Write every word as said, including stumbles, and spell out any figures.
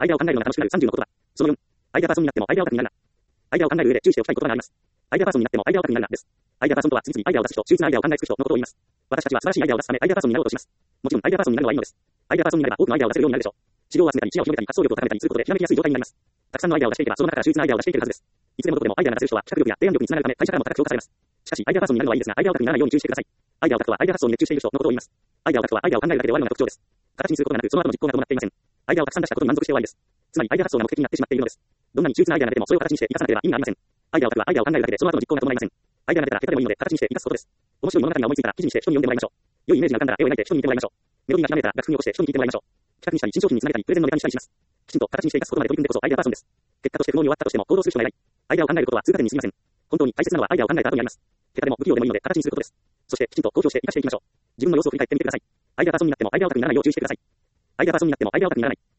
アイデアを考えるのが楽しくなるさんじゅうの言葉。そのよん、アイデアパーソンになってもアイデアオタクになるな。アイデアを考える上で注意しておきたい言葉があります。アイデアパーソンになってもアイデアオタクになるなです。アイデアパーソンとは次々アイデアを出す人、秀逸なアイデアを考えつく人のことを言います。私たちは素晴らしいアイデアを出すためアイデアパーソンになろうとします。もちろんアイデアパーソンになるのはいいのです。アイデアパーソンになれば多くのアイデアを出せるようになるでしょう。資料を集めたり、知恵を広げたり、発想力を高めたりすることでひらめきやすい状態になります。たくさんのアイデアを出していけば、その中から秀逸なアイデアを出していけるはずです。いつでもどこでもアイデアが出せる人は企画力や提案力につながるため会社からも高く評価されます。しかし、アイデアパーソンになるのはいいですが、アイデアオタクにならないように注意してください。アイデアオタクとはアイデア発想に熱中している人のことを言います。アイデアオタクはアイデアを考えるだけで終わるのが特徴です。形にすることがなく、その後の実行が伴っていません。アイデアをたくさん出したことに満足して終わりです。つまり、アイデア発想が目的になってしまっているのです。どんなに秀逸なアイデアが出ても、それを形にして生かさなければ意味がありません。アイデアオタクはアイデアを考えるだけで、その後の実行が伴いません。アイデアが出たら下手でもいいので、形にして生かすことです。面白い物語が思いついたら記事にして人に読んでもらいましょう。良いイメージが浮かんだら絵を描いて人に見てもらいましょう。メロディーがひらめいたら楽譜に起こして人に聞いてもらいましょう。企画にしたり、新商品につなげたり、プレゼンのネタにしたりします。きちんと形にして生かすことまで取り組んでこそアイデアパーソンです。結果として不能に終わったとしても行動する人が偉い。アイデアを考えることは通過点に過ぎません。本当に大切なのはアイデアを考えた後にあります。結果でも不器用でもいいので形にすることです。そしてきちんと公表して生かしていきましょう。自分の様子を振り返ってみてください。アイデアパーソンになってもアイデアオタクにならないよう注意してください。アイデアパーソンになってもアイデアオタクにならない。